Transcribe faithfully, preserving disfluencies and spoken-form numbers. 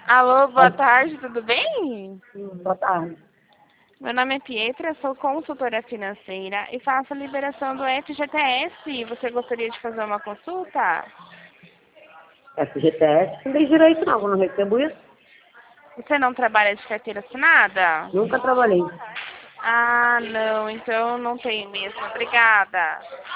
Alô, boa tarde, tudo bem? Hum, Boa tarde. Meu nome é Pietra, sou consultora financeira e faço a liberação do F G T S. Você gostaria de fazer uma consulta? F G T S não tem direito não, eu não recebo isso. Você não trabalha de carteira assinada? Nunca trabalhei. Ah, não, então não tem mesmo. Obrigada.